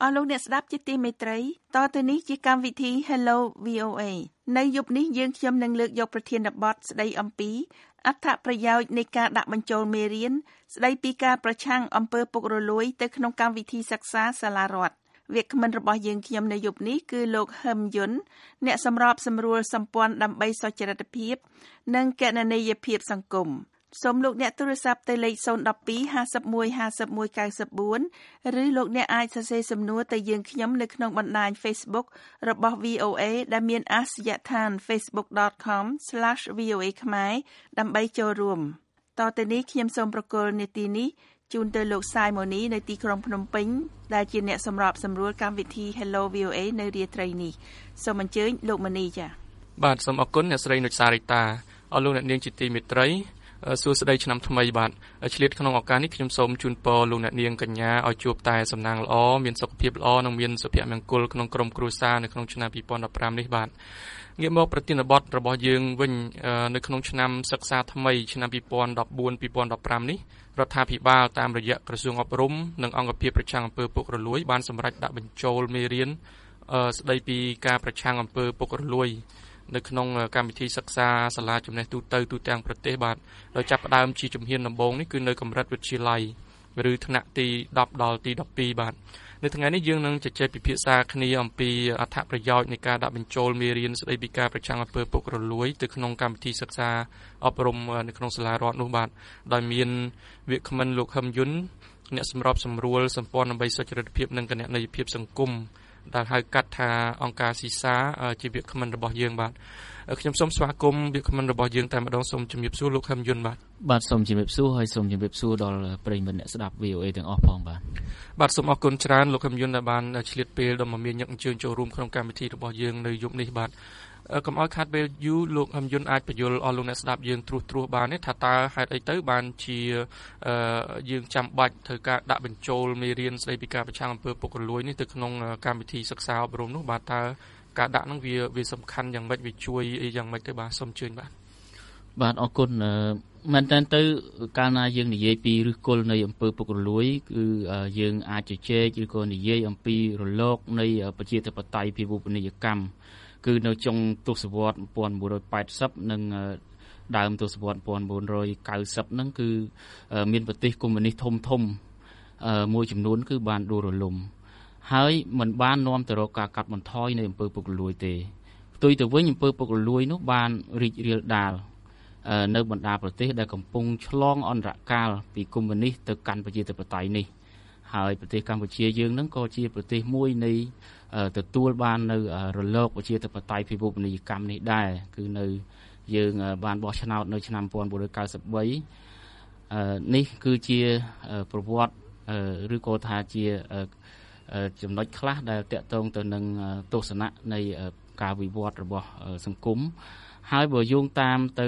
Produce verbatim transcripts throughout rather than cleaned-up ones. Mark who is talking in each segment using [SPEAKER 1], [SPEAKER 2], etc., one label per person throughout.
[SPEAKER 1] ស់លោកអ្នកស្ដាប់ជាទីមេត្រីតទៅនេះជាកម្មវិធី Hello វី អូ เอ នៅយប់នេះយើងខ្ញុំនឹងលើកយកប្រធានបទស្ដីអំពីអត្ថប្រយោជន៍នៃការដាក់បញ្ចូលមេរៀនស្ដីពីការប្រឆាំងអំពើពុករលួយទៅក្នុងកម្មវិធីសិក្សាសាលារដ្ឋវាគ្មិនរបស់យើងខ្ញុំនៅយប់នេះគឺលោកហឹមយុនអ្នកសម្របសម្រួលសម្ព័ន្ធដើម្បីសុចរិតភាពនិងគណនេយ្យភាពសង្គមសូមលោកអ្នកទូរស័ព្ទទៅលេខศูนย์ หนึ่ง สอง ห้า หนึ่ง หนึ่ง ห้า หนึ่ง เก้า สี่ឬលោកអ្នកអាចសរសេរសំណួរទៅយើងខ្ញុំនៅក្នុងបណ្ដាញ Facebook របស់ វី អូ เอ ដែលមានអាសយដ្ឋាន facebook dot com slash v o a khmer ដើម្បីចូលរួមតទៅនេះខ្ញុំសូមប្រកល់នាទីនេះជូនទៅលោកសាយម៉ូនីនៅទីក្រុងភ្នំពេញដែលជាអ្នកសម្របសម្រួលកម្មវិធី Hello វី អូ เอ នៅរាត្រីនេះសូមអញ្ជើញលោកម៉ូនីចា៎
[SPEAKER 2] បាទសូមអរគុណអ្នកស្រីនុចសារីតាអរលោកអ្នកនាងជាទីមេត្រីសួស្តីឆ្នាំថ្មីបាទឆ្លៀតក្នុងឱកាសនេះខ្ញុំសូមជូនពរលោកអ្នកនាងកញ្ញាឲ្យជួបតែសំណាងល្អមានសុខភាពល្អនិងមានសុភមង្គលក្នុងក្រុមគ្រួសារនៅក្នុងឆ្នាំពីរពាន់ដប់ប្រាំនេះបាទងាកមកប្រធានបទរបស់យើងវិញនៅក្នុងឆ្នាំសិក្សាថ្មីឆ្នាំពីរពាន់ដប់បួន ពីរពាន់ដប់ប្រាំនេះរដ្ឋាភិបាលតាមរយៈក្រសួងអប់រំនិងអង្គភាពប្រឆាំងអំពើពុករលួយបានសម្រេចដាក់បញ្ចូលមេរៀនស្ដីពីការប្រឆាំងអំពើពុករលួយនៅក្នុងកម្មវិធីសិក្សាសាលាចំណេះទូទៅទូទាំងប្រទេសបាទដោយចាប់ផ្ដើមជាជំហានដំបូងនេះគឺនៅកម្រិតវិទ្យាល័យឬថ្នាក់ទីដប់ ដល់ទីដប់ពីរបាទនៅថ្ងៃនេះយើងនឹងជជែកពិភាក្សាគ្នាអំពីអត្ថប្រយោជន៍នៃការដាក់បញ្ចូលមេរៀនស្ដីពីការប្រឆាំងអំពើពុករលួយទៅក្នុងកម្មវិធីសិក្សាអប់រំនៅក្នុងសាលារដ្ឋនោះបាទដោយមានវាគ្មិនលោកហឹមយុនអ្នកសម្របសម្រួលសម្ព័ន្ធដើម្បីសុចរិតភាពនិងគណនេយ្យភាពសង្គមដែលហៅកាត់ថាអង្គការស៊ីសាជាវាគ្មិនរបស់យើងបាទខ្ញុំសូមស្វាគមន៍វាគ្មិនរបស់យើងតែម្ដងសូមជំរាបសួរលោកហឹមយុនបាទ
[SPEAKER 3] បាទសូមជំរាបសួរហើយសូមជំរាបសួរដល់ប្រិយមិត្តអ្នកស្ដាប់ វី អូ เอ ទាំងអស់ផងបាទ
[SPEAKER 2] បាទសូមអរគុណច្រើនលោកហឹមយុនដែលបានឆ្លៀតពេលដល់មកមានញឹកអញ្ជើញចូលរួមក្នុងកម្មវិធីរបស់យើងនៅយប់នេះបាទកុំឲ្យខាតពេលយូរលោកហឹមយុនអាចបញ្យល់អស់លោកអ្នកស្ដាប់យើងត្រួសត្រាសបានទេថាតើហេតុអីទៅបានជាយើងចាំបាច់ត្រូវការដាក់បញ្ចូលមេរៀនស្ដីពីការប្រឆាំងអំពើពុករលួយនេះទៅក្នុងកម្មវិធីសិក្សាអប់រំនោះបាទតើការដាក់ហ្នឹងវាវាសំខាន់យ៉ាងម៉េចវាជួយអីយ៉ាងម៉េចទៅបាទសូមអញ្ជើញបាទ
[SPEAKER 3] បាទអរគុណមែនតើទៅកាលណាយើងនិយាយពីឫសគល់នៃអំពើពុករលួយគឺយើងអាចជជែកឬក៏និយាយអំពីរលកនៃប្រជាធិបតេយ្យភាវូបនីយកម្មគឺនៅចុងទសវត្សរ៍một nghìn bốn trăm tám mươiនិងដើមទសវត្សរ៍một nghìn bốn trăm chín mươiហ្នឹងគឺមានប្រទេសកុម្មុយនីសធំធំមួយចំនួនគឺបានដួលរលំហើយមិនបាននាំទៅរកការកាត់បន្ថយនៃអំពើពុករលួយទេផ្ទុយទៅវិញអំពើពុករលួយនោះបានរីករាលដាលនៅបណ្ដាប្រទេសដែលកំពុងឆ្លងអន្តរកាលពីកុម្មុយនីសទៅកាន់ប្រជាធិបតេយ្យនេះហើយប្រទេសកម្ពុជាយើងហ្នឹងក៏ជាប្រទេសមួយនៃទទួលបាននៅរលកប្រជាធិបតេយ្យភាវូបនីយកម្មនេះដែរគឺនៅយើងបានបោះឆ្នោតនៅឆ្នាំmột nghìn bốn trăm chín mươi baនេះគឺជាប្រវត្តិឬក៏ថាជាចំណុចខ្លះដែលតាក់ទងទៅនឹងទស្សនៈនៃការវិវត្តរបស់សង្គមហើយបើយោងតាមទៅ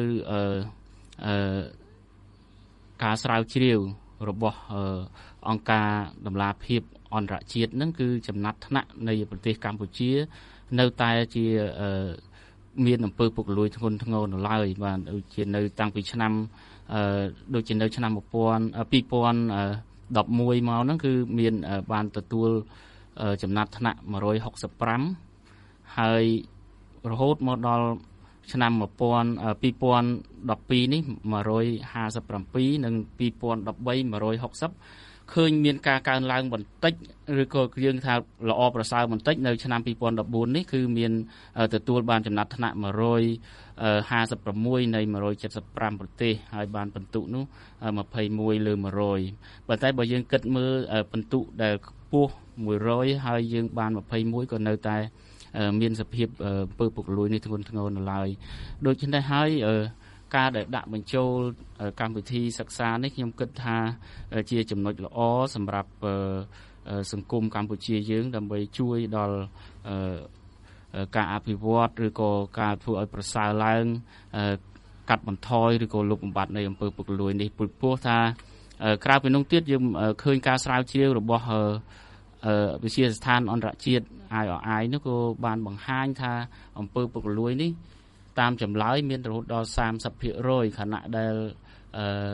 [SPEAKER 3] ការស្រាវជ្រាវរបស់អង្គការដំណាភិបអន្តរជាតិហ្នឹងគឺចំណាត់ថ្នាក់នៃប្រទេសកម្ពុជានៅតែជាមានអំពើពុករលួយធ្ងន់ធ្ងរនៅឡើយបាទដូចជានៅតាំងពីឆ្នាំដូចជានៅឆ្នាំពីរពាន់ដប់មួយមកហ្នឹងគឺមានបានទទួលចំណាត់ថ្នាក់một trăm sáu mươi lămហើយរហូតមកដល់ឆ្នាំពីរពាន់ដប់ពីរនេះmột trămห้าสิบเจ็ดនិងពីរពាន់ដប់បីmột trăm sáu mươiឃើញមានការកើនឡើងបន្តិចឬក៏យើងថាល្អប្រសើរបន្តិចនៅឆ្នាំពីរពាន់ដប់បួននេះគឺមានទទួលបានចំណាត់ថ្នាក់một trămห้าสิบหกនៃmột trăm七mươi lămប្រទេសហើយបានពិន្ទុនោះยี่สิบเอ็ดលើmột trămប៉ុន្តែបើយើងគិតមើលពិន្ទុដែលខ្ពស់một trămហើយយើងបានยี่สิบเอ็ดក៏នៅតែមានសភាពអំពើពុករលួយនេះធ្ងន់ធ្ងរនៅឡើយដូច្នេះហើយការដែលដាក់បញ្ចូលកម្មវិធីសិក្សានេះខ្ញុំគិតថាជាចំណុចល្អសម្រាប់សង្គមកម្ពុជាយើងដើម្បីជួយដល់ការអភិវឌ្ឍឬក៏ការធ្វើឲ្យប្រសើរឡើងកាត់បន្ថយឬក៏លុបបំបាត់នៃអំពើពុករលួយនេះព្រោះថាក្រៅពីនោះទៀតយើងឃើញការស្រាវជ្រាវរបស់វិទ្យាស្ថានអន្តរជាតិ I R I នោះក៏បានបង្ហាញថាអំពើពុករលួយនេះតាមចម្លើយមានរហូតដល់三十ភាគរយខណៈដែល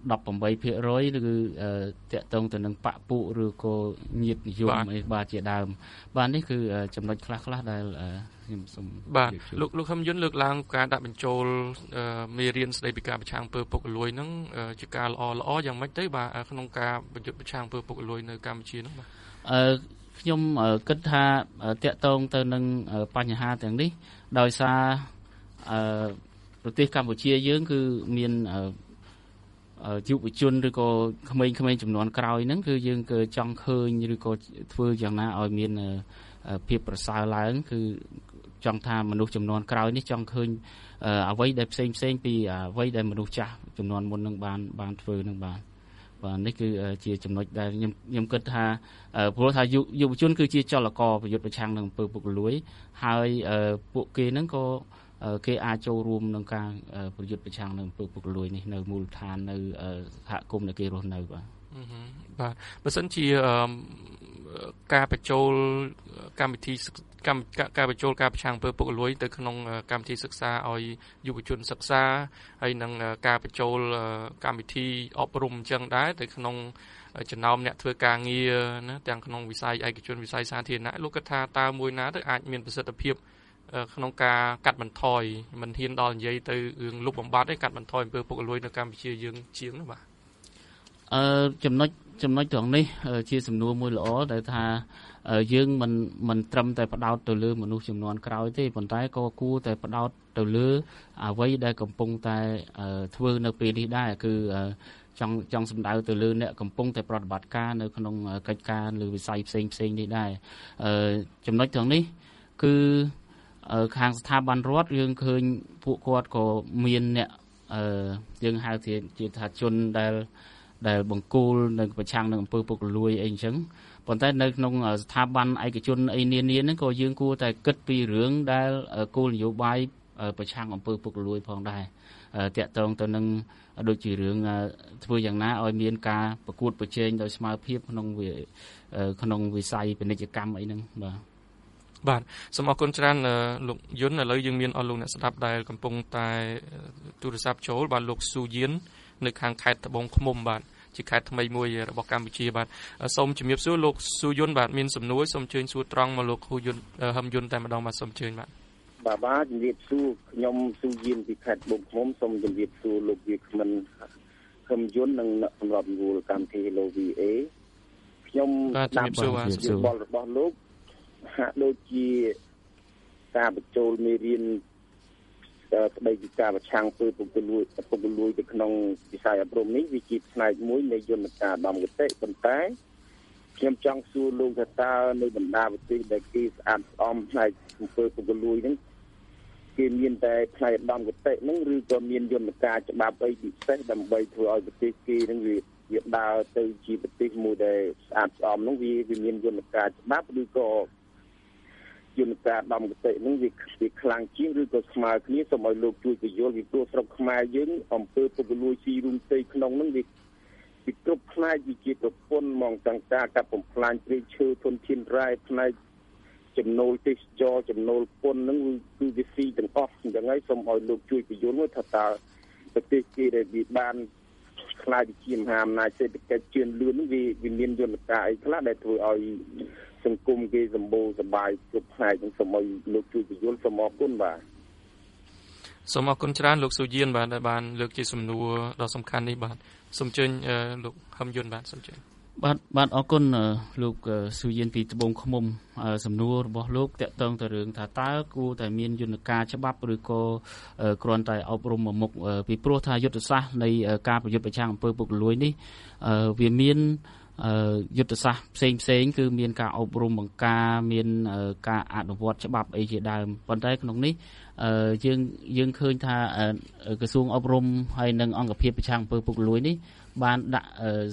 [SPEAKER 3] ដប់8%ឬតាក់ទងទៅនឹងបពុឬក៏ញាតិនិយមអីបាទជាដើមបាទនេះគឺចំណុចខ្លះៗដែលខ្ញុំសូម
[SPEAKER 2] បាទលោកលោកខឹមយុនលើកឡើងការដាក់បញ្ចូលមេរៀនស្ដីពីការប្រឆាំងអំពើពុករលួយហ្នឹងជាការល្អល្អយ៉ាងម៉េចទៅបាទក្នុងការប្រយុទ្ធប្រឆាំងអំពើពុករលួយនៅកម្ពុជាហ្នឹងបាទ
[SPEAKER 3] អឺខ្ញុំគិតថាតាក់ទងទៅនឹងបញ្ហាទាំងនេះដោយសារអឺប្រទេសកម្ពុជាយើងគឺមានយុវជនឬក៏ក្មេងៗចំនួនក្រោយហ្នឹងគឺយើងគឺចង់ឃើញឬក៏ធ្វើយ៉ាងណាឲ្យមានភាពប្រសើរឡើងគឺចង់ថាមនុស្សចំនួនក្រោយនេះចង់ឃើញអ្វីដែលផ្សេងផ្សេងពីអ្វីដែលមនុស្សចាស់ចំនួនមុននឹងបានបានធ្វើនឹងបានបាទនេះគឺជាចំណុចដែលខ្ញុំខ្ញុំគិតថាព្រោះថាយុវជនគឺជាចលករប្រយុទ្ធប្រឆាំងនឹងអំពើពុករលួយហើយពួកគេហ្នឹងក៏គេអាចចូលរួមក្នុងការប្រយុទ្ធប្រឆាំងនឹងអំពើពុករលួយនេះនៅមូលដ្ឋាននៅសហគមន៍ដែលគេរស់នៅបាទ
[SPEAKER 2] បាទបើសិនជាការបញ្ចូលកម្មវិធីកម្មការបញ្ចូលការប្រឆាំងអំពើពុករលួយទៅក្នុងកម្មវិធីសិក្សាឲ្យយុវជនសិក្សាហើយនឹងការបញ្ចូលកម្មវិធីអប់រំអញ្ចឹងដែរទៅក្នុងចំណោមអ្នកធ្វើការងារណាទាំងក្នុងវិស័យឯកជនវិស័យសាធារណៈលោកគិតថាតើមួយណាទៅអាចមានប្រសិទ្ធភាពក្នុងការកាត់បន្ថយមិនហ៊ានដល់និយាយទៅរឿងលុបបំបាត់ទេកាត់បន្ថយអំពើពុករលួយនៅកម្ពុជាយើងជាងណាបាទ
[SPEAKER 3] អឺចំណុចចំណុចត្រង់នេះជាសំណួរមួយល្អដែលថាយើងមិនមិនត្រឹមតែផ្ដោតទៅលើមនុស្សចំនួនក្រោយទេប៉ុន្តែក៏គួរតែផ្ដោតទៅលើអ្វីដែលកំពុងតែធ្វើនៅពេលនេះដែរគឺចង់ចង់សម្ដៅទៅលើអ្នកកំពុងតែប្រតិបត្តិការនៅក្នុងកិច្ចការលើវិស័យផ្សេងផ្សេងនេះដែរចំណុចត្រង់នេះគឺខាងស្ថាប័នរដ្ឋយើងឃើញពួកគាត់ក៏មានអ្នកយើងហៅជាថាជនដែលដែលបង្គោលនៅប្រឆាំងនឹងអំពើពុករលួយអីអញ្ចឹងប៉ុន្តែនៅក្នុងស្ថាប័នឯកជនអីនានាហ្នឹងក៏យើងគួរតែគិតពីរឿងដែលគោលនយោបាយប្រឆាំងអំពើពុករលួយផងដែរតាក់ទងទៅនឹងដូចជារឿងធ្វើយ៉ាងណាឲ្យមានការប្រកួតប្រជែងដោយស្មើភាពក្នុងក្នុងវិស័យពាណិជ្ជកម្មអីហ្នឹងបាទ
[SPEAKER 2] បាទសូមអរគុណច្រើនលោកយុនឥឡូវយើងមានអស់លោកអ្នកស្ដាប់ដែលកំពុងតែទូរស័ព្ទចូលបាទលោកស៊ូយៀននៅខាងខេត្តត្បូងឃ្មុំបាទជាខេត្តថ្មីមួយរបស់កម្ពុជាបាទសូមជំរាបសួរលោកស៊ូយន់បាទមានសំណួរសូមអញ្ជើញសួរត្រង់មកលោកហ៊ូយុនហឹមយុនតែម្ដងបាទសូមអញ្ជើញបាទ
[SPEAKER 4] បាទបាទជំរាបសួរខ្ញុំស៊ូយៀនពីខេត្តត្បូងឃ្មុំសូមជំរាបសួរលោកវាគ្មិនហឹមយុននិងសម្រាប់យល់កម្មវិធី Hello វី អេ ខ្ញុំ
[SPEAKER 2] តាមយោ
[SPEAKER 4] បល់របស់លោកហាក់ដូចជាការបញ្ចូលមេរៀនស្ដីពីការប្រឆាំងអំពើពុករលួយពុករលួយទៅក្នុងវិស័យអប់រំនេះវាជាផ្នែកមួយនៃយន្តការដំគតិប៉ុន្តែខ្ញុំចង់សួរលោកថាតើនៅបណ្ដាប្រទេសដែលគេស្អាតស្អំផ្នែកអំពើពុករលួយហ្នឹងគេមានតែផ្នែកដំគតិហ្នឹងឬក៏មានយន្តការច្បាប់អីពិសេសដើម្បីធ្វើឲ្យប្រទេសគេហ្នឹងវាវាដើរទៅជាប្រទេសមួយដែលស្អាតស្អំហ្នឹងវាវាមានយន្តការច្បាប់ឬក៏យន្តការដំគតិហ្នឹងវាវាខ្លាំងជាងឬក៏ស្មើគ្នាសូមឲ្យលោកជួយពន្យល់ពីព្រោះស្រុកខ្មែរយើងអំពើពុករលួយស៊ីរួមផ្ទៃក្នុងហ្នឹងវាពីគ្រប់ផ្នែកវិជាប្រពន្ធហ្មងទាំងការកាប់បំផ្លាញព្រៃឈើធនធានរ៉ែផ្នែកចំណូលទេសចរចំណូលពន្ធហ្នឹងគឺវាស៊ីទាំងអស់អញ្ចឹងហើយសូមឲ្យលោកជួយពន្យល់ថាតើប្រទេសគេដែលវាបានខ្លាចជាមហាអំណាចសេដ្ឋកិច្ចជឿនលឿនហ្នឹងវាវាមានយន្តការអីខ្លះដែលធ្វើឲ្យសង្គមគេសម្បូរសប្បាយគ្រប់ផ្នែកនឹងសូមឲ្យលោកជួយពន្យល់សូមអរគុណបាទ
[SPEAKER 2] សូមអរគុណច្រើនលោកស៊ូយៀនបាទដែលបានលើកជាសំណួរដ៏សំខាន់នេះបាទសូមអញ្ជើញលោកហឹមយុនបាទសូមអញ្ជើញ
[SPEAKER 3] បាទបាទអរគុណលោកស៊ូយៀនពីត្បូងឃ្មុំសំណួររបស់លោកតាក់ទងទៅរឿងថាតើគួរតែមានយន្តការច្បាប់ឬក៏គ្រាន់តែអប់រំមុខពីព្រោះថាយុទ្ធសាស្ត្រនៃការប្រយុទ្ធប្រឆាំងអំពើពុករលួយនេះវាមានយុទ្ធសាស្ត្រផ្សេងផ្សេងគឺមានការអប់រំបង្ការមានការអនុវត្តច្បាប់អីជាដើមប៉ុន្តែក្នុងនេះយើងយើងឃើញថាក្រសួងអប់រំហើយនិងអង្គភាពប្រឆាំងអំពើពុករលួយនេះបានដាក់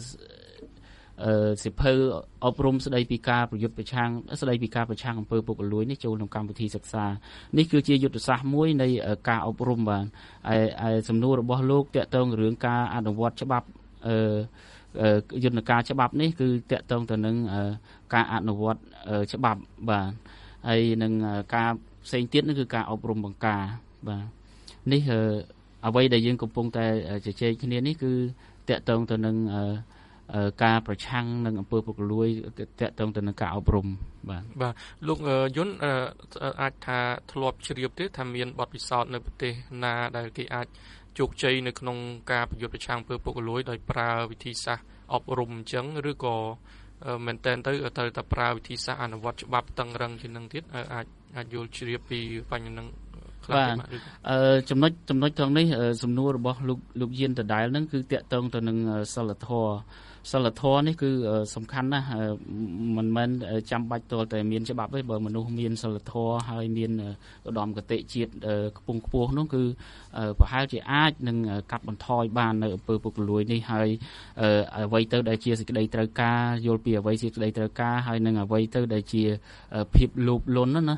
[SPEAKER 3] សិភៅអប់រំស្ដីពីការប្រយុទ្ធប្រឆាំងស្ដីពីការប្រឆាំងអំពើពុករលួយនេះចូលក្នុងកម្មវិធីសិក្សានេះគឺជាយុទ្ធសាស្ត្រមួយនៃការអប់រំបាទហើយសំណួររបស់លោកតាក់ទងរឿងការអនុវត្តច្បាប់យន្តការច្បាប់នេះគឺតាក់ទងទៅនឹងការអនុវត្តច្បាប់បាទហើយនឹងការផ្សេងទៀតនោះគឺការអប់រំបង្ការបាទនេះអ្វីដែលយើងកំពុងតែជជែកគ្នានេះគឺតាក់ទងទៅនឹងការប្រឆាំងនឹងអំពើពុករលួយតាក់ទងទៅនឹងការអប់រំបាទ
[SPEAKER 2] បាទលោកយុនអាចថាធ្លាប់ជ្រាបទេថាមានបទពិសោធន៍នៅប្រទេសណាដែលគេអាចជោគជ័យនៅក្នុងការប្រយុទ្ធប្រឆាំងអំពើពុករលួយដោយប្រើវិធីសាស្ត្រអប់រំអញ្ចឹងឬក៏មែនតើទៅត្រូវតែប្រើវិធីសាស្ត្រអនុវត្តច្បាប់តឹងរឹងជាងនឹងទៀតអាចអាចយល់ជ្រាបពីបញ្ហានឹង
[SPEAKER 3] បាទអឺចំណុចចំណុចត្រង់នេះសំណួររបស់លោកលោកយានដដែលហ្នឹងគឺតាក់ទងទៅនឹងសិលធម៌សិលធម៌នេះគឺសំខាន់ណាស់មិនមែនចាំបាច់ទាល់តែមានច្បាប់ទេបើមនុស្សមានសិលធម៌ហើយមានឧត្តមគតិជាតិខ្ពង់ខ្ពស់នោះគឺប្រហែលជាអាចនឹងកាត់បន្ថយបាននៅអំពើពុករលួយនេះហើយអ្វីទៅដែលជាសេចក្តីត្រូវការយល់ពីអ្វីជាសេចក្តីត្រូវការហើយនឹងអ្វីទៅដែលជាភាពលោភលន់ណា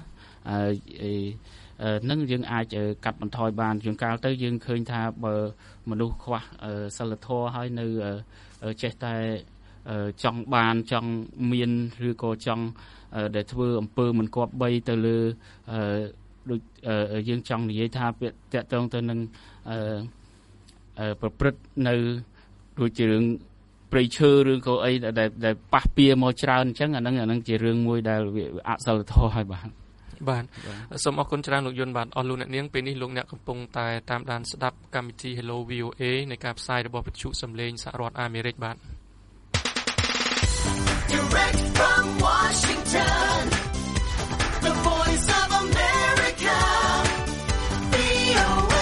[SPEAKER 3] នឹងយើងអាចកាត់បន្ថយបានជួនកាលទៅយើងឃើញថាបើមនុស្សខ្វះសិលធម៌ហើយនៅចេះតែចង់បានចង់មានឬក៏ចង់ដែលធ្វើអំពើមិនគប្បីទៅលើដូចយើងចង់និយាយថាពាក្យតាក់ទងទៅនឹងប្រព្រឹត្តនៅដូចជារឿងព្រៃឈើឬក៏អីដែលប៉ះពៀមកច្រើនអញ្ចឹងអាហ្នឹងអាហ្នឹងជារឿងមួយដែលវាអសិលធម៌ហើយបាទ
[SPEAKER 2] បាទសូមអរគុណច្រើនលោកយុនបាទអស់លោកអ្នកនាងពេលនេះលោកអ្នកកំពុងតែតាមដានស្ដាប់កម្មវិធី Hello វី អូ เอ នៃការផ្សាយរបស់វិទ្យុសំឡេងសហរដ្ឋអាមេរិកបាទ Direct from Washington The Voice of America វី អូ เอ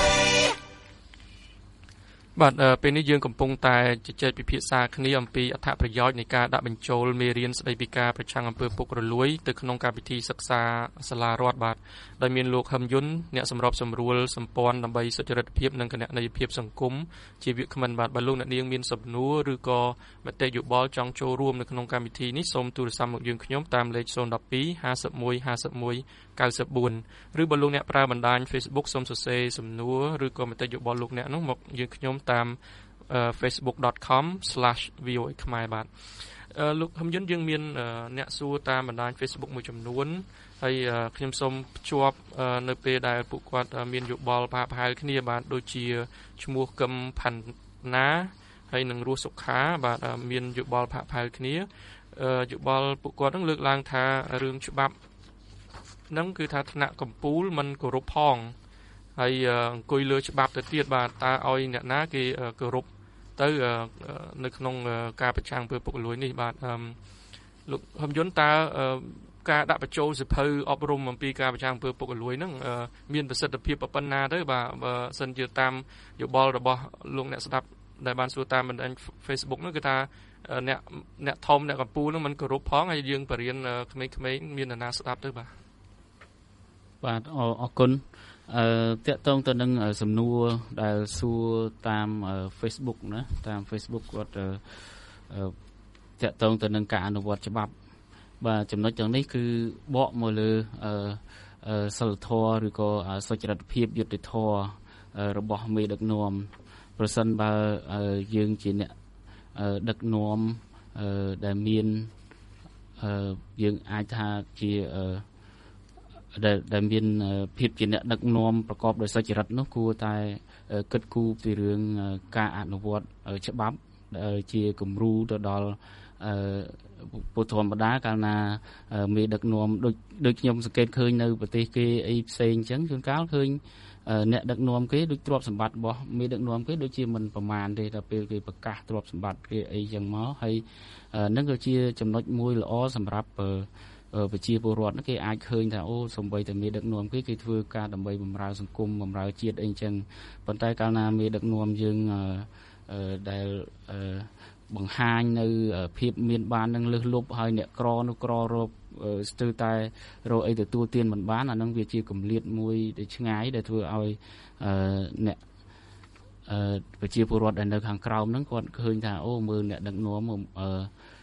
[SPEAKER 2] បាទពេលនេះយើងកំពុងតែជជែកពិភាក្សាគ្នាអំពីអត្ថប្រយោជន៍នៃការដាក់បញ្ចូលមេរៀនស្តីពីការប្រឆាំងអំពើពុករលួយទៅក្នុងកម្មវិធីសិក្សាសាលារដ្ឋបាទដោយមានលោកហឹមយុនអ្នកសម្របសម្រួលសម្ព័ន្ធដើម្បីសុចរិតភាពនិងគណនេយ្យភាពសង្គមជាវាគ្មិនបាទបើលោកអ្នកនាងមានសំណួរឬក៏មតិយោបល់ចង់ចូលរួមនៅក្នុងកម្មវិធីនេះសូមទូរស័ព្ទមកយើងខ្ញុំតាមលេខศูนย์ หนึ่ง สอง ห้า หนึ่ง ห้า หนึ่ง เก้า สี่ ឬបើលោកអ្នកប្រើបណ្ដាញ Facebook សូមសរសេរសំណួរឬក៏មតិយោបល់លោកអ្នកនោះមកយើងខ្ញុំតាម facebook dot com slash v o a ខ្មែរបាទលោកហឹមយុនយើងមានអ្នកសួរតាមបណ្ដាញ Facebook មួយចំនួនហើយខ្ញុំសូមភ្ជាប់នៅពេលដែលពួកគាត់មានយោបល់ប្រហែលគ្នាបាទដូចជាឈ្មោះកឹមផាន់ណាហើយនឹងរស់សុខាបាទមានយោបល់ប្រហែលគ្នាយោបល់ពួកគាត់នឹងលើកឡើងថារឿងច្បាប់ហ្នឹងគឺថាថ្នាក់កម្ពុជាមិនគោរពផងហើយអង្គុយលើច្បាប់ទៅទៀតបាទតើឲ្យអ្នកណាគេគោរពទៅនៅក្នុងការប្រឆាំងអំពើពុករលួយនេះបាទលោកហឹមយុនតើការដាក់បញ្ចូលសិភៅអប់រំអំពីការប្រឆាំងអំពើពុករលួយហ្នឹងមានប្រសិទ្ធភាពប៉ុណ្ណាទៅបាទបើសិនជាតាមយោបល់របស់លោកអ្នកស្ដាប់ដែលបានសួរតាមបណ្ដាញ Facebook ហ្នឹងគឺថាអ្នកអ្នកធំអ្នកកម្ពុជាហ្នឹងមិនគោរពផងហើយយើងបរៀនក្មេងៗមានអ្នកណាស្ដាប់ទៅបាទ
[SPEAKER 3] បាទអរគុណអឺតាក់ទងទៅនឹងសំណួរដែលសួរតាម Facebook ណាតាម Facebook គាត់តាក់ទងទៅនឹងការអនុវត្តច្បាប់បាទចំណុចទាំងនេះគឺបកមកលើអឺសិលធម៌ឬក៏សុចរិតភាពយុត្តិធម៌របស់មេដឹកនាំប្រសិនបើយើងជាអ្នកដឹកនាំដែលមានយើងអាចថាជាដែលដែលមានភាពជាអ្នកដឹកនាំប្រកបដោយសុចរិតនោះគួរតែគិតគូរពីរឿងការអនុវត្តច្បាប់ជាគំរូទៅដល់ពុទ្ធធម្មតាកាលណាមេដឹកនាំដូចដូចខ្ញុំសង្កេតឃើញនៅប្រទេសគេអីផ្សេងអញ្ចឹងជួនកាលឃើញអ្នកដឹកនាំគេដូចទ្រព្យសម្បត្តិរបស់មេដឹកនាំគេដូចជាមិនប្រមាណទេដល់ពេលគេប្រកាសទ្រព្យសម្បត្តិគេអីចឹងមកហើយនឹងក៏ជាចំណុចមួយល្អសម្រាប់ប្រជាពលរដ្ឋគេអាចឃើញថាអូសំបីតែមេដឹកនាំគេគេធ្វើការដើម្បីបម្រើសង្គមបម្រើជាតិអីចឹងប៉ុន្តែកាលណាមេដឹកនាំយើងដែលបង្ហាញនៅភាពមានបាននឹងលើសលប់ហើយអ្នកក្រនោះក្ររកស្ទើរតែរកអីទទួលទានមិនបានអានឹងវាជាគម្លាតមួយដែលឆ្ងាយដែលធ្វើឲ្យអ្នកប្រជាពលរដ្ឋដែលនៅខាងក្រោមហ្នឹងគាត់ឃើញថាអូមើលអ្នកដឹកនាំអឺ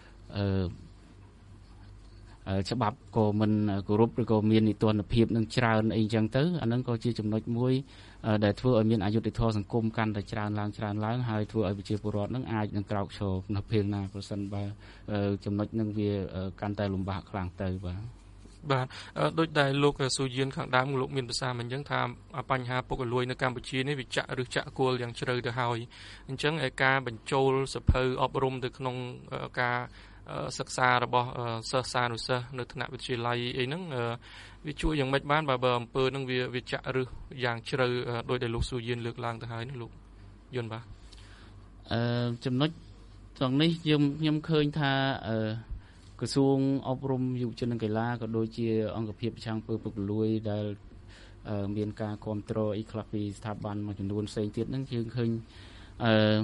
[SPEAKER 3] អឺច្បាប់ក៏មិនគោរពឬក៏មាននីតិរដ្ឋភាពនឹងច្រើនអីចឹងទៅអាហ្នឹងក៏ជាចំណុចមួយដែលធ្វើឲ្យមានអយុត្តិធម៌សង្គមកាន់តែច្រើនឡើងច្រើនឡើងហើយធ្វើឲ្យប្រជាពលរដ្ឋនឹងអាចនឹងក្រោកឈរនៅពេលណាប្រសិនបើចំណុចនឹងវាកាន់តែលំបាកខ្លាំងទៅបាទ
[SPEAKER 2] បាទដូចដែលលោកស៊ូយៀនខាងដើមលោកមានប្រសាសន៍មិនអញ្ចឹងថាបញ្ហាពុករលួយនៅកម្ពុជានេះវាចាក់ឬចាក់គល់យ៉ាងជ្រៅទៅហើយអញ្ចឹងឯការបញ្ចូលសភៅអប់រំទៅក្នុងការសិក្សារបស់សិស្សសានុសិស្សនៅថ្នាក់វិទ្យាល័យអីហ្នឹងវាជួយយ៉ាងម៉េចបានបើអំពើហ្នឹងវាវាចាក់ឬយ៉ាងជ្រៅដោយដែលលោកស៊ូយៀនលើកឡើងទៅហើយនេះលោកយន្តបាទ
[SPEAKER 3] អឺចំណុចត្រង់នេះខ្ញុំខ្ញុំឃើញថាអឺក្រសួងអប់រំយុវជននិងកីឡាក៏ដូចជាអង្គភាពប្រឆាំងអំពើពុករលួយដែលមានការគ្រប់គ្រងអីខ្លះពីស្ថាប័នមួយចំនួនផ្សេងទៀតហ្នឹងយើងឃើញអឺ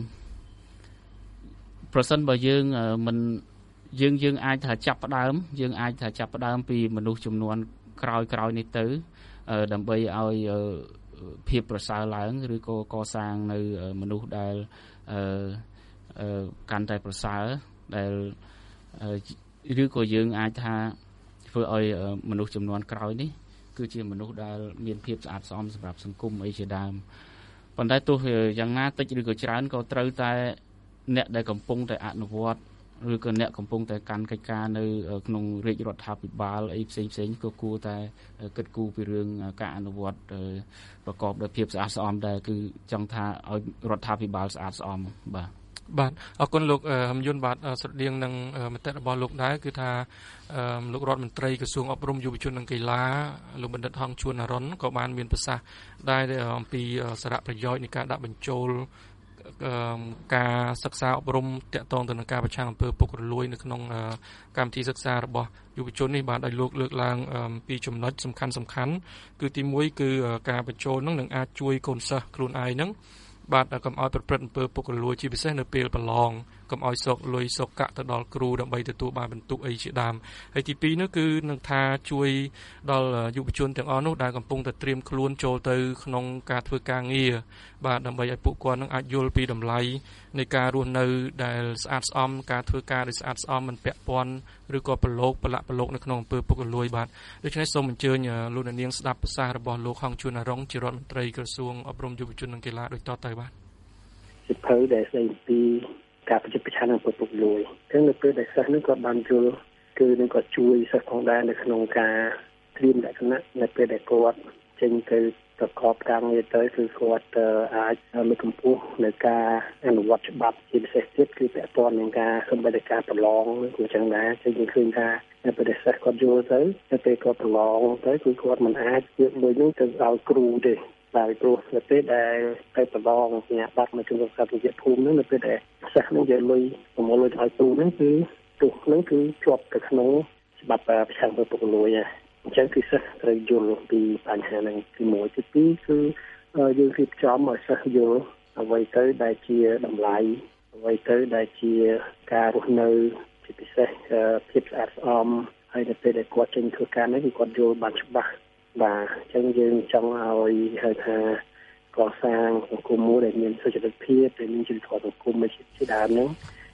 [SPEAKER 3] ប្រសិនបើយើងមិនយើងយើងអាចថាចាប់ផ្ដើមយើងអាចថាចាប់ផ្ដើមពីមនុស្សចំនួនក្រោយក្រោយនេះទៅដើម្បីឲ្យភាពប្រសើរឡើងឬក៏កសាងនៅមនុស្សដែលអឺកាន់តែប្រសើរដែលឬក៏យើងអាចថាធ្វើឲ្យមនុស្សចំនួនក្រោយនេះគឺជាមនុស្សដែលមានភាពស្អាតស្អំសម្រាប់សង្គមអីជាដើមប៉ុន្តែទោះយ៉ាងណាតិចឬក៏ច្រើនក៏ត្រូវតែអ្នកដែលកំពុងតែអនុវត្តឬក៏អ្នកកំពុងតែកាន់កិច្ចការនៅក្នុងរាជរដ្ឋាភិបាលអីផ្សេងផ្សេងក៏គួរតែគិតគូរពីរឿងការអនុវត្តប្រកបដោយភាពស្អាតស្អំដែរគឺចង់ថាឲ្យរដ្ឋាភិបាលស្អាតស្អំបាទ
[SPEAKER 2] បាទអរគុណលោកហឹមយុនបាទស្រដៀងនឹងមតិរបស់លោកដែរគឺថាលោករដ្ឋមន្ត្រីក្រសួងអប់រំយុវជននិងកីឡាលោកបណ្ឌិតហងជួនអរុនក៏បានមានប្រសាសន៍ដែរអំពីសារៈប្រយោជន៍នៃការដាក់បញ្ចូលការសិក្សាអប់រំទាក់ទងទៅនឹងការប្រឆាំងអំពើពុករលួយនៅក្នុងកម្មវិធីសិក្សារបស់យុវជននេះបានឲ្យលោកលើកឡើងពីចំណុចសំខាន់សំខាន់គឺទីមួយគឺការបញ្ចូលនោះនឹងអាចជួយកូនសិស្សខ្លួនឯងហ្នឹងបាទកុំឲ្យប្រព្រឹត្តអំពើពុករលួយជាពិសេសនៅពេលប្រឡងកុំឲ្យសោកលុយសោកកាក់ទៅដល់គ្រូដើម្បីទទួលបានបន្ទុកអីជាដើមហើយទីពីរនោះគឺនឹងថាជួយដល់យុវជនទាំងអស់នោះដែលកំពុងតែត្រៀមខ្លួនចូលទៅក្នុងការធ្វើការងារបាទដើម្បីឲ្យពួកគាត់នឹងអាចយល់ពីតម្លៃនៃការរស់នៅដែលស្អាតស្អំការធ្វើការដែលស្អាតស្អំមិនពាក់ព័ន្ធឬក៏ប្រឡូកប្រឡាក់ប្រឡូកនៅក្នុងអំពើពុករលួយបាទដូច្នេះសូមអញ្ជើញលោកអ្នកនាងស្ដាប់ប្រសាសន៍របស់លោកហងជួនអរុងជារដ្ឋមន្ត្រីក្រសួងអប់រំយុវជននិងកីឡាដូចតទៅបាទ
[SPEAKER 5] សិភៅដែលស្ដីពីការប្រយុទ្ធប្រឆាំងនឹងពុករលួយចឹងនៅពេលដែលសិស្សនឹងគាត់បានយល់គឺនឹងគាត់ជួយសិស្សផងដែរនៅក្នុងការត្រៀមលក្ខណៈនៅពេលដែលគាត់ចេញទៅប្រកបការងារទៅគឺគាត់អាចលើកកម្ពស់នៅការអនុវត្តច្បាប់ជាពិសេសទៀតគឺពាក់ព័ន្ធនឹងការសម្បត្តិការប្រឡងគឺចឹងដែរចឹងយើងឃើញថានៅពេលដែលសិស្សគាត់យល់ទៅនៅពេលគាត់ប្រឡងទៅគឺគាត់មិនអាចយកលុយនោះទៅឲ្យគ្រូទេបាទព្រោះនៅពេលដែលទៅប្រឡងសញ្ញាបត្រនៅក្នុងសាធារណភូមិនោះនៅពេលដែលសិស្សនឹងយកលុយប្រមូលលុយឲ្យគ្រូនោះគឺទោះនោះគឺជាប់ទៅក្នុងច្បាប់ប្រឆាំងពុករលួយអញ្ចឹងគឺសិស្សត្រូវយល់ពីបញ្ហាហ្នឹងទីមួយទីពីរគឺយើងរៀបចំឲ្យសិស្សយល់អ្វីទៅដែលជាតម្លៃអ្វីទៅដែលជាការរស់នៅជាពិសេសភាពស្អាតស្អំហើយនៅពេលដែលគាត់ចេញធ្វើការនេះគឺគាត់យល់បានច្បាស់បាទអញ្ចឹងយើងចង់ឲ្យហៅថាកសាងសង្គមមួយដែលមានសុចរិតភាពដែលមានជីវធម៌សង្គមជាដើមហ្នឹង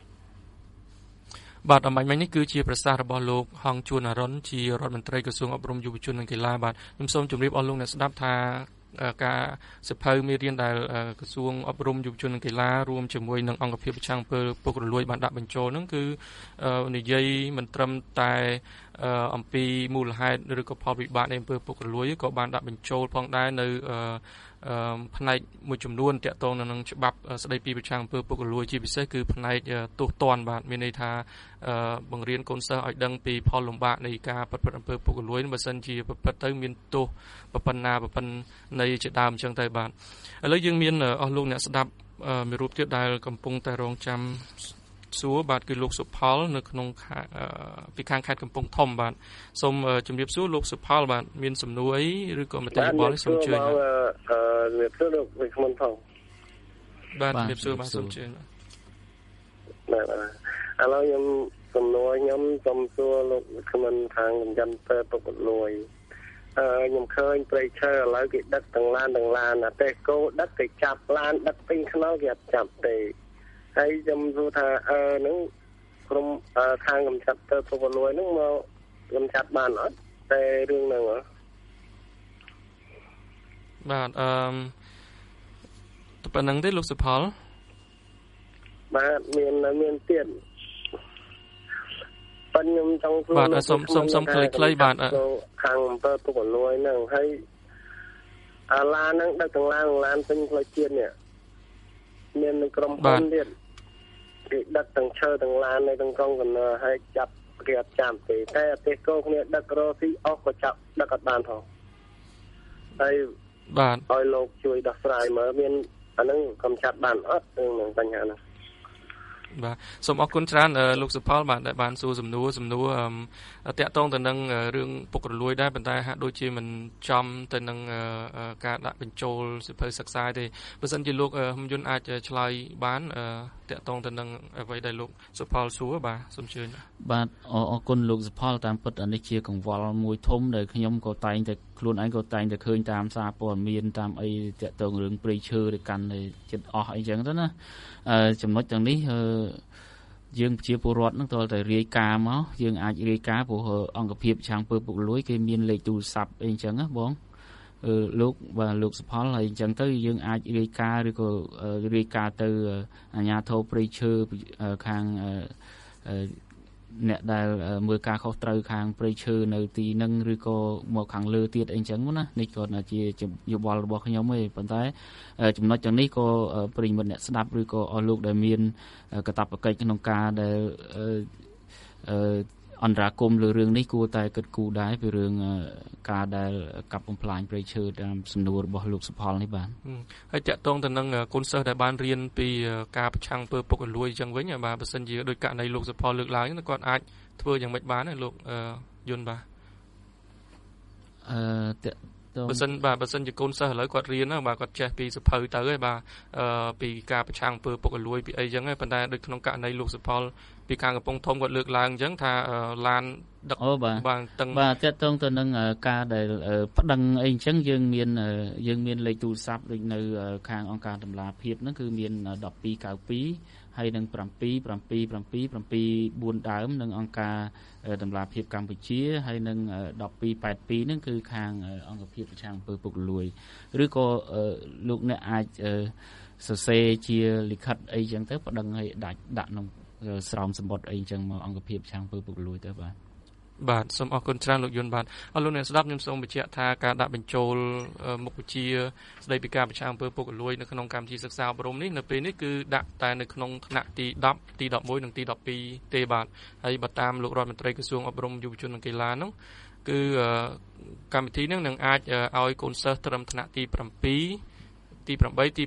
[SPEAKER 2] បាទអំបញ្ញនេះគឺជាប្រសាសន៍របស់លោកហងជួនអរុនជារដ្ឋមន្ត្រីក្រសួងអប់រំយុវជននិងកីឡាបាទខ្ញុំសូមជម្រាបអស់លោកអ្នកស្ដាប់ថាការសិភៅមេរៀនដែលក្រសួងអប់រំយុវជននិងកីឡារួមជាមួយនឹងអង្គភាពប្រឆាំងអំពើពុករលួយបានដាក់បញ្ចូលហ្នឹងគឺនិយាយមិនត្រឹមតែអំពីមូលហេតុឬក៏ផលវិបាកនៃអំពើពុករលួយក៏បានដាក់បញ្ចូលផងដែរនៅផ្នែកមួយចំនួនទាក់ទងនឹងច្បាប់ស្តីពីប្រឆាំងអំពើពុករលួយជាពិសេសគឺផ្នែកទោសទណ្ឌបាទមានន័យថាបង្រៀនកូនសិស្សឲ្យដឹងពីផលលំបាកនៃការប្រព្រឹត្តអំពើពុករលួយបើសិនជាប្រព្រឹត្តទៅមានទោសប៉ុណ្ណាប៉ុណ្ណីជាដើមអញ្ចឹងទៅបាទឥឡូវយើងមានអស់លោកអ្នកស្ដាប់មួយរូបទៀតដែលកំពុងតែរងចាំសួរបាទគឺលោកសុផលនៅក្នុងពីខាងខេត្តកំពង់ធំបាទសូមជម្រាបសួរលោកសុផលបាទមានសំណួរអីឬក៏មតិយោបល់សូមជឿបាទ
[SPEAKER 6] ជំរាបសួរលោកវិក្កាមផង
[SPEAKER 2] បាទជំរាបសួរបាទសូមជឿ
[SPEAKER 6] បាទឥឡូវខ្ញុំសំណួរខ្ញុំសូមសួរលោកវិក្កាមខាងចំចាំពើពុករលួយអឺខ្ញុំឃើញព្រៃឈើឥឡូវគេដឹកទាំងឡានទាំងឡានអាទេគោដឹកគេចាប់ឡានដឹកពេញខ្នល់គេអត់ចាប់ទេហើយខ្ញុំសួរថាអឺហ្នឹងក្រុមខាងកំចាត់ទៅពុករលួយហ្នឹងមកកំចាត់បានអត់តែរឿងហ្នឹងហ៎
[SPEAKER 2] បាទអឺទៅប៉ុណ្្នឹងទេលោកសុផល
[SPEAKER 6] បាទមានមានទៀតប៉ុន្តែខ្ញុំចង់សួរ
[SPEAKER 2] បាទសូមសូមសូមខ្លីៗបាទ
[SPEAKER 6] ខាងអំពើពុករលួយហ្នឹងហើយអាឡានហ្នឹងដឹកទាំងឡានឡានពេញផ្លូវជាតិនេះមាននឹងក្រុមហ៊ុនទៀតគេដឹកទាំងឈើទាំងឡាននៅទាំងកងកណ្ដាលហើយចាប់គេអត់ចាំទេតែអតិកោគ្នាដឹករស់ស៊ីអស់ក៏ចាប់ដឹកអត់បានផងហើយ
[SPEAKER 2] បាទ
[SPEAKER 6] ឲ្យលោកជួយដោះស្រាយមើលមានអាហ្នឹងកំចាត់បានអត់នឹងបញ្ហាហ្នឹង
[SPEAKER 2] បាទសូមអរគុណច្រើនលោកសុផលបាទដែលបានសួរសំណួរសំណួរតាក់ទងទៅនឹងរឿងពុករលួយដែរប៉ុន្តែហាក់ដូចជាមិនចំទៅនឹងការដាក់បញ្ចូលសិភៅសិក្សាទេបើសិនជាលោកហ៊ុនយុនអាចឆ្លើយបានតាក់ទងទៅនឹងអ្វីដែលលោកសុផលសួរបាទសូមអញ្ជើញ
[SPEAKER 3] បាទអរគុណលោកសុផលតាមពិតអានេះជាកង្វល់មួយធំដែលខ្ញុំក៏តែងតែខ្លួនឯងក៏តែងតែឃើញតាមសារព័ត៌មានតាមអីតាក់ទងរឿងព្រៃឈើឬកាន់តែចិត្តអស់អីចឹងទៅណាចំណុចទាំងនេះយើងប្រជាពលរដ្ឋនឹងតើតែរាយការណ៍មកយើងអាចរាយការណ៍ព្រោះអង្គភាពឆាំងពើពុករលួយគេមានលេខទូរស័ព្ទអីចឹងណាបងអឺលោកបាទលោកសុផលហើយអញ្ចឹងទៅយើងអាចរាយការណ៍ឬក៏រាយការណ៍ទៅអាជ្ញាធរព្រៃឈើខាងអ្នកដែលមើលការខុសត្រូវខាងព្រៃឈើនៅទីនឹងឬក៏មកខាងលើទៀតអីចឹងណានេះក៏ជាយោបល់របស់ខ្ញុំឯងប៉ុន្តែចំណុចទាំងនេះក៏ប្រិយមិត្តអ្នកស្ដាប់ឬក៏អស់លោកដែលមានកាតព្វកិច្ចក្នុងការដែលអន្តរាគមន៍លើរឿងនេះគួរតែគិតគូរដែរពីរឿងការដែលកាប់បំផ្លាញព្រៃឈើតាមសំណួររបស់លោកសុផលនេះបាទ
[SPEAKER 2] ហើយតាក់ទងទៅនឹងគុណសិស្សដែលបានរៀនពីការប្រឆាំងពើពុករលួយអញ្ចឹងវិញបាទបើសិនជាដោយករណីលោកសុផលលើកឡើងគាត់អាចធ្វើយ៉ាងម៉េចបានលោកយុនបាទ
[SPEAKER 3] អឺ
[SPEAKER 2] បើសិនបាទបើសិនជាកូនសិស្សឥឡូវគាត់រៀនបាទគាត់ចេះពីសភៅទៅហើយបាទពីការប្រឆាំងពើពុករលួយពីអីចឹងហើយប៉ុន្តែដូចក្នុងករណីលោកសុផលពីខាងកំពង់ធំគាត់លើកឡើងអញ្ចឹងថាឡានដឹក
[SPEAKER 3] បាទតឹងបាទតកតងទៅនឹងការដែលប្តឹងអីអញ្ចឹងយើងមានយើងមានលេខទូរស័ព្ទដូចនៅខាងអង្គការតម្លាភាពហ្នឹងគឺមានដប់ពីរកៅពីរហើយនឹង7 7 7 7 7 4ដើមនឹងអង្គការតម្លាភាពកម្ពុជាហើយនឹងដប់ពីរ ប៉ែតពីរហ្នឹងគឺខាងអង្គភាពប្រឆាំងពើពុករលួយឬក៏លោកអ្នកអាចសរសេរជាលិខិតអីចឹងទៅប្តឹងឲ្យដាច់ដាក់ក្នុងស្រោមសម្បត្តិអីចឹងមកអង្គភាពប្រឆាំងពើពុករលួយទៅបាទ
[SPEAKER 2] បាទសូមអរគុណច្រើនលោកយុនបាទអរលោកអ្នកស្ដាប់ខ្ញុំសូមបញ្ជាក់ថាការដាក់បញ្ចូលមុខវិជ្ជាស្ដីពីការប្រឆាំងពើពុករលួយនៅក្នុងកម្មវិធីសិក្សាអប់រំនេះនៅពេលនេះគឺដាក់តែនៅក្នុងថ្នាក់ទីដប់ ទីដប់មួយ និងទីដប់ពីរទេបាទហើយបើតាមលោករដ្ឋមន្ត្រីក្រសួងអប់រំយុវជននិងកីឡានោះគឺកម្មវិធីនេះនឹងអាចឲ្យកូនសិស្សត្រឹមថ្នាក់ទី7ទី8ទី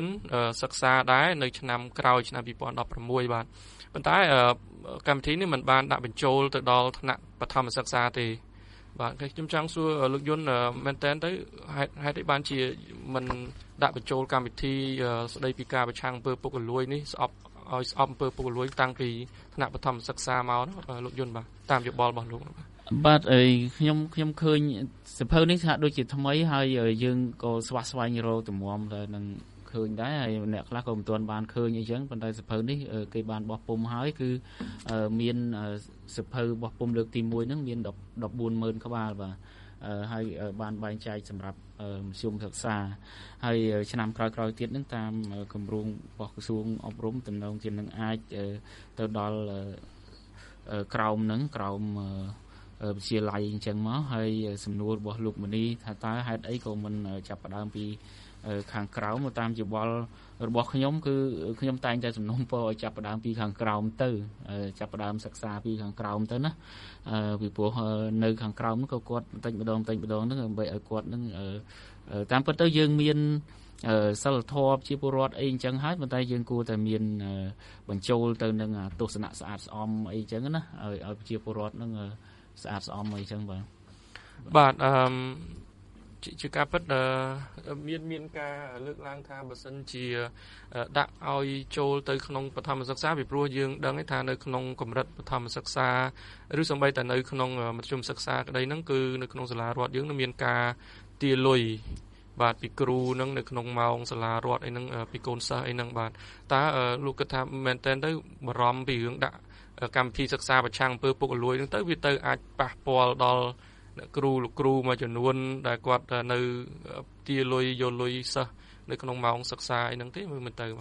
[SPEAKER 2] 9សិក្សាដែរនៅឆ្នាំក្រោយឆ្នាំ2016បាទប៉ុន្តែកម្មវិធីនេះមិនបានដាក់បញ្ចូលទៅដល់ថ្នាក់បឋមសិក្សាទេបាទខ្ញុំចង់សួរលោកយុនមែនតើទៅហេតុហេតុអីបានជាមិនដាក់បញ្ចូលកម្មវិធីស្ដីពីការប្រឆាំងពើពុករលួយនេះស្អប់ឲ្យស្អប់ពើពុករលួយតាំងពីថ្នាក់បឋមសិក្សាមកលោកយុនបាទតាមយោបល់របស់លោក
[SPEAKER 3] បាទអីខ្ញុំខ្ញុំឃើញសភៅនេះថាដូចជាថ្មីហើយយើងក៏ស្វះស្វែងរកទំមទៅនឹងឃើញដែរហើយអ្នកខ្លះក៏មិនទាន់បានឃើញអីចឹងប៉ុន្តែសភៅនេះគេបានបោះពុម្ពហើយគឺមានសភៅបោះពុម្ពលើកទីមួយហ្នឹងមានដប់បួនម៉ឺនក្បាលបាទហើយបានបែងចែកសម្រាប់មធ្យមសិក្សាហើយឆ្នាំក្រោយៗទៀតហ្នឹងតាមគម្រោងរបស់ក្រសួងអប់រំតំណងជានឹងអាចទៅដល់ក្រោមហ្នឹងក្រោមវិទ្យាល័យអញ្ចឹងមកហើយសំណួររបស់លោកមនីថាតើហេតុអីក៏មិនចាប់ផ្ដើមពីខាងក្រោមតាមយោបល់របស់ខ្ញុំគឺខ្ញុំតែងតែសំណូមពរឲ្យចាប់ផ្ដើមពីខាងក្រោមទៅចាប់ផ្ដើមសិក្សាពីខាងក្រោមទៅណាពីព្រោះនៅខាងក្រោមក៏គាត់បន្តិចម្ដងបន្តិចម្ដងហ្នឹងដើម្បីឲ្យគាត់ហ្នឹងតាមពិតទៅយើងមានសិលធម៌ជាពលរដ្ឋអីអញ្ចឹងហើយប៉ុន្តែយើងគួរតែមានបញ្ចូលទៅនឹងទស្សនៈស្អាតស្អំអីអញ្ចឹងណាឲ្យឲ្យជាពលរដ្ឋហ្នឹងស្អាតស្អំអីចឹងបាទ
[SPEAKER 2] បាទអឺជាការពិតមានមានការលើកឡើងថាបើសិនជាដាក់ឲ្យចូលទៅក្នុងបឋមសិក្សាពីព្រោះយើងដឹងថានៅក្នុងកម្រិតបឋមសិក្សាឬសូម្បីតែនៅក្នុងមធ្យមសិក្សាក្តីហ្នឹងគឺនៅក្នុងសាលារដ្ឋយើងនឹងមានការទាលុយបាទពីគ្រូហ្នឹងនៅក្នុងម៉ោងសាលារដ្ឋអីហ្នឹងពីកូនសិស្សអីហ្នឹងបាទតើលោកគិតថាមែនតើទៅបារម្ភពីរឿងដាក់កម្មវិធីសិក្សាប្រឆាំងអំពើពុករលួយហ្នឹងទៅវាទៅអាចប៉ះពាល់ដល់អ្នកគ្រូលោកគ្រូមួយចំនួនដែលគាត់នៅទាលុយយកលុយសិស្សនៅក្នុងម៉ោងសិក្សាអីហ្នឹងទេមើលមិនទៅបាទ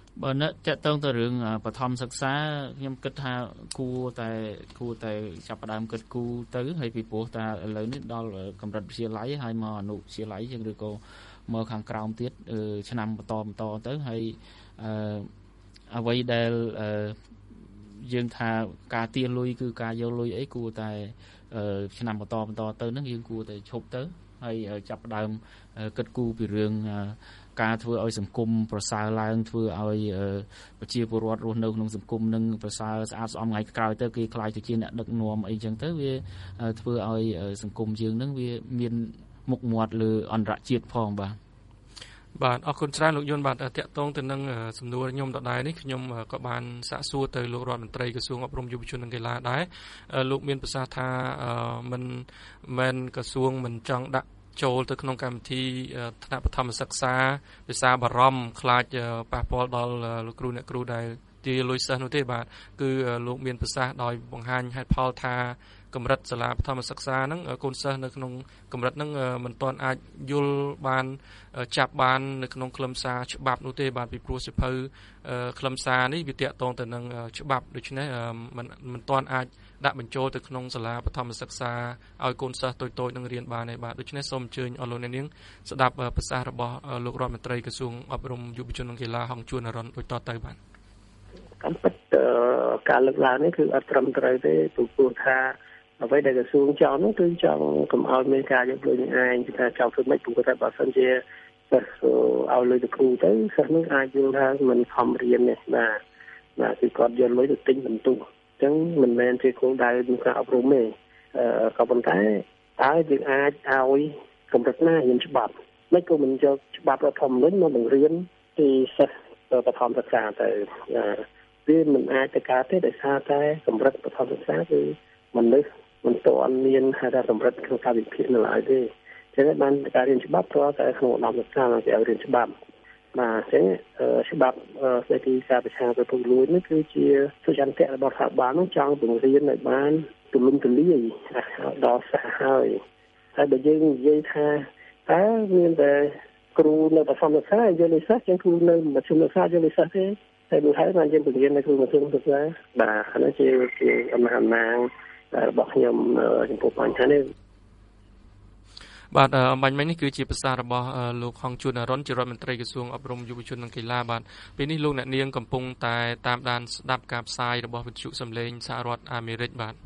[SPEAKER 3] បើណែតតងទៅរឿងបឋមសិក្សាខ្ញុំគិតថាគួរតែគួរតែចាប់ផ្ដើមគិតគូរទៅហើយពីព្រោះតែឥឡូវនេះដល់កម្រិតវិទ្យាល័យហើយមកអនុវិទ្យាល័យយើងឬក៏មកខាងក្រោមទៀតឆ្នាំបន្តបន្តទៅហើយអឺអ្វីដែលយើងថាការទារលុយគឺការយកលុយអីគួរតែឆ្នាំបន្តបន្តទៅហ្នឹងយើងគួរតែឈប់ទៅហើយចាប់ផ្ដើមគិតគូរពីរឿងការធ្វើឲ្យសង្គមប្រសើរឡើងធ្វើឲ្យប្រជាពលរដ្ឋរស់នៅក្នុងសង្គមនឹងប្រសើរស្អាតស្អំថ្ងៃក្រោយទៅគេខ្លាយទៅជាអ្នកដឹកនាំអីចឹងទៅវាធ្វើឲ្យសង្គមយើងនឹងវាមានមុខមាត់លើអន្តរជាតិផងបាទ
[SPEAKER 2] បាទអរគុណច្រើនលោកយុនបាទតាក់ទងទៅនឹងសំណួរខ្ញុំដដែលនេះខ្ញុំក៏បានសាកសួរទៅលោករដ្ឋមន្ត្រីក្រសួងអប់រំយុវជននិងកីឡាដែរលោកមានប្រសាសន៍ថាមិនមិនក្រសួងមិនចង់ដាក់ចូលទៅក្នុងកម្មវិធីថ្នាក់បឋមសិក្សាដោយសារបារម្ភខ្លាចប៉ះពាល់ដល់លោកគ្រូអ្នកគ្រូដែលទារលុយសិស្សនោះទេបាទគឺលោកមានប្រសាសន៍ដោយបង្ហាញហេតុផលថាកម្រិតសាលាបឋមសិក្សាហ្នឹងកូនសិស្សនៅក្នុងកម្រិតហ្នឹងមិនទាន់អាចយល់បានចាប់បាននៅក្នុងខ្លឹមសារច្បាប់នោះទេបាទពីព្រោះសិភៅខ្លឹមសារនេះវាតាក់ទងទៅនឹងច្បាប់ដូច្នេះមិនមិនទាន់អាចដាក់បញ្ចូលទៅក្នុងសាលាបឋមសិក្សាឲ្យកូនសិស្សតូចៗនឹងរៀនបានទេបាទដូច្នេះសូមអញ្ជើញអរលោកអ្នកនាងស្ដាប់ប្រសាសន៍របស់លោករដ្ឋមន្ត្រីក្រសួងអប់រំយុវជននិងកីឡាហងជួនអរុនដូចតទៅបាទ
[SPEAKER 5] តាមពិតការលើកឡើងនេះគឺអត់ត្រឹមត្រូវទេព្រោះថាអ្វីដែលក្រសួងចង់នោះគឺចង់កុំឲ្យមានការយកលុយនឹងឯងថាចង់ធ្វើម៉េចព្រោះថាបើសិនជាសិស្សឲ្យលុយទៅគ្រូទៅសិស្សនឹងអាចយល់ថាមិនខំរៀននេះបាទបាទគឺគាត់យកលុយទៅទិញបន្ទុកអញ្ចឹងមិនមែនជាគោលដៅនៃការអប់រំទេអឺក៏ប៉ុន្តែតើយើងអាចឲ្យកម្រិតណារៀនច្បាប់មិនក៏មិនយកច្បាប់រដ្ឋធម្មនុញ្ញមកបង្រៀនពីសិស្សបឋមសិក្សាទៅវាមិនអាចទៅកើតទេដោយសារតែកម្រិតបឋមសិក្សាគឺមនុស្សមិនទាន់មានហេតុកម្រិតក្នុងការវិភាគនៅឡើយទេចឹងបានការរៀនច្បាប់ព្រោះតែក្នុងឧត្តមសិក្សាគេឲ្យរៀនច្បាប់បាទចឹងច្បាប់ស្ដីពីការប្រឆាំងប្រព័ន្ធលួចនេះគឺជាសុចន្ទៈរបស់រដ្ឋាភិបាលនោះចង់បង្រៀនឲ្យបានទូលំទូលាយដល់សិស្សហើយហើយបើយើងនិយាយថាតើមានតែគ្រូនៅបឋមសិក្សាយល់សិស្សចឹងគ្រូនៅមធ្យមសិក្សាយល់សិស្សទេតែដូចហើយបានយើងបង្រៀននៅគ្រូមធ្យមសិក្សាបាទអានេះជាជាអំណាចអំណាងរបស់ខ្ញុំចំពោះបញ្ហានេះ
[SPEAKER 2] បាទអំបញ្ញមិញនេះគឺជាប្រសាសន៍របស់លោកហងជួនអរុនជារដ្ឋមន្ត្រីក្រសួងអប់រំយុវជននិងកីឡាបាទពេលនេះលោកអ្នកនាងកំពុងតែតាមដានស្ដាប់ការផ្សាយរបស់វិទ្យុសំឡេងសហរដ្ឋអាមេរិកបាទ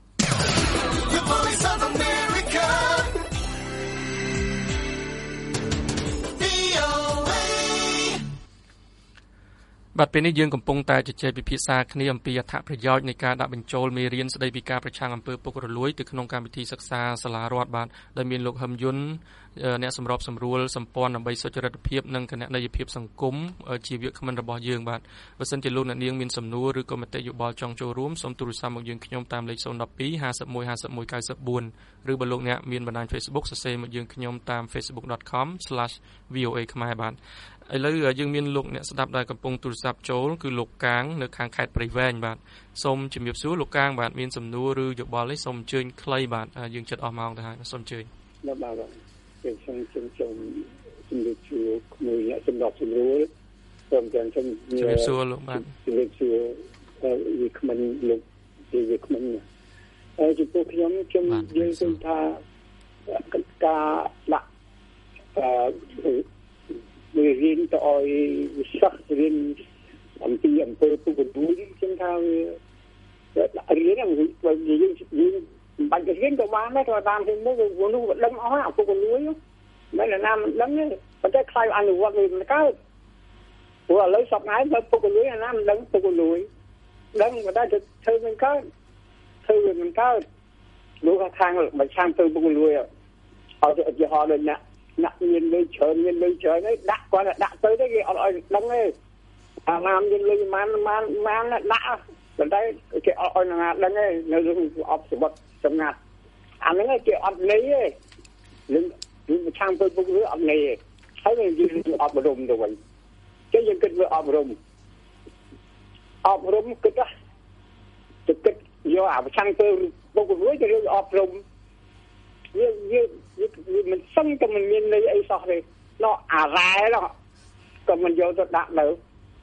[SPEAKER 2] បាទពេលនេះយើងកំពុងតែជជែកពិភាក្សាគ្នាអំពីអត្ថប្រយោជន៍នៃការដាក់បញ្ចូលមេរៀនស្ដីពីការប្រឆាំងអំពើពុករលួយទៅក្នុងកម្មវិធីសិក្សាសាលារដ្ឋបាទដែលមានលោកហឹមយុនអ្នកសម្របសម្រួលសម្ព័ន្ធដើម្បីសុចរិតភាពនិងគណនេយ្យភាពសង្គមជាវាគ្មិនរបស់យើងបាទបើសិនជាលោកអ្នកនាងមានសំណួរឬក៏មតិយោបល់ចង់ចូលរួមសូមទូរស័ព្ទមកយើងខ្ញុំតាមលេខศูนย์ หนึ่ง สอง ห้า หนึ่ง หนึ่ง ห้า หนึ่ง เก้า สี่ ឬបើលោកអ្នកមានបណ្ដាញ Facebook សរសេរមកយើងខ្ញុំតាម facebook dot com slash v o a ខ្មែរបាទឥឡូវយើងមានលោកអ្នកស្ដាប់ដែលកំពុងទូរស័ព្ទចូលគឺលោកកាងនៅខាងខេត្តព្រៃវែងបាទសូមជំរាបសួរលោកកាងបាទមានសំណួរឬយោបល់នេះសូមអញ្ជើញខ្លីបាទយើងចិត្តអស់ម៉ោងទៅហើយសូមអញ្ជើញ
[SPEAKER 4] បាទបាទខ្ញុំសូមសូមសូមជំរាបសួរមួយអ្នកសម្រាប់ជំនួយសូមទាំងសូម
[SPEAKER 2] ជំរាបសួរលោកបាទ
[SPEAKER 4] ជំរាបសួរវាគ្មិនលោកវាគ្មិនអឺចំពោះខ្ញុំខ្ញុំយើងគិតថាការដាក់អឺវារៀនទៅឲ្យវិសាស្ត្ររៀនអំពីអំពើពុករលួយខ្ញុំថាវារៀនបើយើងយើងបាច់រៀនក៏បានដែរក៏តាមទៅនោះវានោះវាដឹងអស់អំពើពុករលួយមិនណាមិនដឹងទេប៉ុន្តែខ្លាយអនុវត្តវាមិនកើតព្រោះឥឡូវសពថ្ងៃបើពុករលួយណាមិនដឹងពុករលួយដឹងប៉ុន្តែធ្វើមិនកើតធ្វើវាមិនកើតលោកខាងបើឆាំទៅពុករលួយឲ្យឧទាហរណ៍ដូចណាអ្នកមានលុយច្រើនមានលុយច្រើនហ្នឹងដាក់គាត់ដាក់ទៅទេគេអត់ឲ្យដឹងទេអាណាមានលុយប៉ុន្មានប៉ុន្មានដាក់ប៉ុន្តែគេអត់ឲ្យណាដឹងទេនៅរឿងអបសម្បត្តិសម្ងាត់អាហ្នឹងគេអត់ន័យទេរឿងរឿងឆាំទៅពុករឿងអត់ន័យទេហើយយើងអប់រំទៅវិញគេយើងគិតវាអប់រំអប់រំគិតទៅគិតយកអាឆាំទៅពុករឿងទៅរឿងអប់រំវាវាមិនសឹងតែមិនមានន័យអីសោះទេនោះអារ៉ែនោះក៏មិនយកទៅដាក់នៅ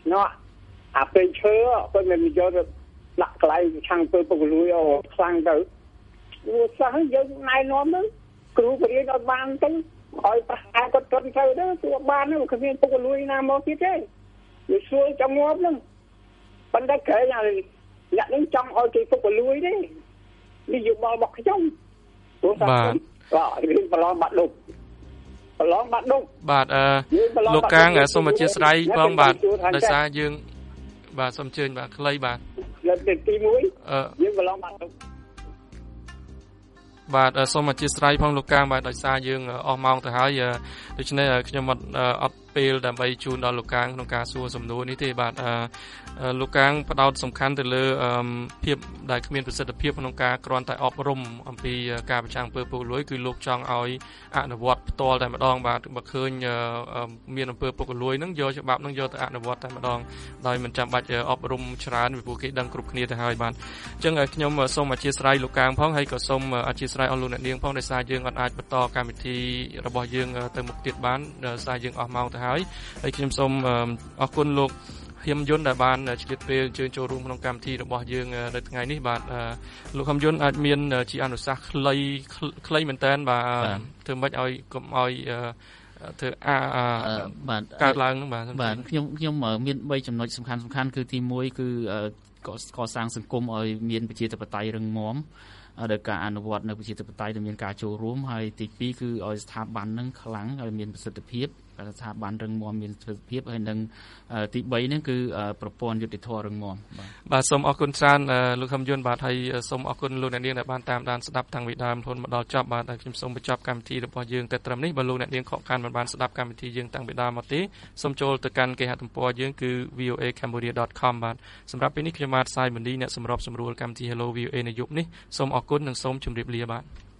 [SPEAKER 7] nó à bên chớ bên mình do đặt lại thằng tôi bốc lùi ở sang tới sáng giờ này nó mới cứ phải nó ban tới hỏi ai có tuần sau đó tôi ban nó cái viên bốc lùi nam một cái thế rồi xuôi trong ngóp lắm bên đó kể là nhận đến trong ôi cái bốc lùi đấy ví dụ bao bọc trong
[SPEAKER 2] បាទ
[SPEAKER 7] rồiប្រឡងបាត់លោកប្រឡងបាត់លោក
[SPEAKER 2] បាទអឺលោកកាងសូមអធិស្ឋានផងបាទដោយសារយើងបាទសូមអញ្ជើញបាទខ្លីបាទ
[SPEAKER 7] លើកទីមួយអឺយើងប្រឡងបាត់លោក
[SPEAKER 2] បាទសូមអធិស្ឋានផងលោកកាងបាទដោយសារយើងអស់ម៉ោងទៅហើយដូច្នេះខ្ញុំអត់អត់ពេលដើម្បីជូនដល់លោកកាងក្នុងការសួរសំណួរនេះទេបាទលោកកាងផ្ដោតសំខាន់ទៅលើភាពដែលគ្មានប្រសិទ្ធភាពក្នុងការគ្រាន់តែអប់រំអំពីការប្រឆាំងអំពើពុករលួយគឺលោកចង់ឲ្យអនុវត្តផ្ទាល់តែម្ដងបាទបើឃើញមានអំពើពុករលួយហ្នឹងយកច្បាប់ហ្នឹងយកទៅអនុវត្តតែម្ដងដោយមិនចាំបាច់អប់រំច្រើនពីព្រោះគេដឹងគ្រប់គ្នាទៅហើយបាទអញ្ចឹងខ្ញុំសូមអធិស្ឋានលោកកាងផងហើយក៏សូមអធិស្ឋានអស់លោកអ្នកនាងផងដោយសារយើងអាចបន្តកម្មវិធីរបស់យើងទៅមុខទៀតបានដោយសារយើងអស់ម៉ោងទៅហើយហើយខ្ញុំសូមអរគុណលោកហៀមយុនដែលបានឆ្លៀតពេលអញ្ជើញចូលរួមក្នុងកម្មវិធីរបស់យើងនៅថ្ងៃនេះបាទលោកហៀមយុនអាចមានជាអនុសាសន៍ខ្លីខ្លីមែនតើបាទធ្វើម៉េចឲ្យកុំឲ្យធ្វើអា
[SPEAKER 3] បាទ
[SPEAKER 2] កើតឡើងហ្នឹងបាទ
[SPEAKER 3] បាទខ្ញុំខ្ញុំមានបីចំណុចសំខាន់សំខាន់គឺទីមួយគឺកសាងសង្គមឲ្យមានប្រជាធិបតេយ្យរឹងមាំដោយការអនុវត្តនៅប្រជាធិបតេយ្យដែលមានការចូលរួមហើយទីពីរគឺឲ្យស្ថាប័នហ្នឹងខ្លាំងហើយមានប្រសិទ្ធភាពស្ថាប័នរឹងមាំមានប្រសិទ្ធភាពហើយនឹងទីបីហ្នឹងគឺប្រព័ន្ធយុតិធធម៌រឹងមាំ
[SPEAKER 2] បាទបាទសូមអរគុណច្រើនលោកហឹមយុនបាទហើយសូមអរគុណលោកអ្នកនាងដែលបានតាមដានស្ដាប់តាំងពីដើមរហូតមកដល់ចប់បាទហើយខ្ញុំសូមបញ្ចប់កម្មវិធីរបស់យើងតែត្រឹមនេះបើលោកអ្នកនាងខកខានមិនបានស្ដាប់កម្មវិធីយើងតាំងពីដើមមកទេសូមចូលទៅកាន់គេហទំព័រយើងគឺ v o a cambodia dot com បាទសម្រាប់ពេលនេះខ្ញុំបាទសាយមនីអ្នកសម្របសម្រួលកម្មវិធី Hello វី អូ เอ នៅយប់នេះសូមអរគុណនិងសូមជម្រាបលាបាទ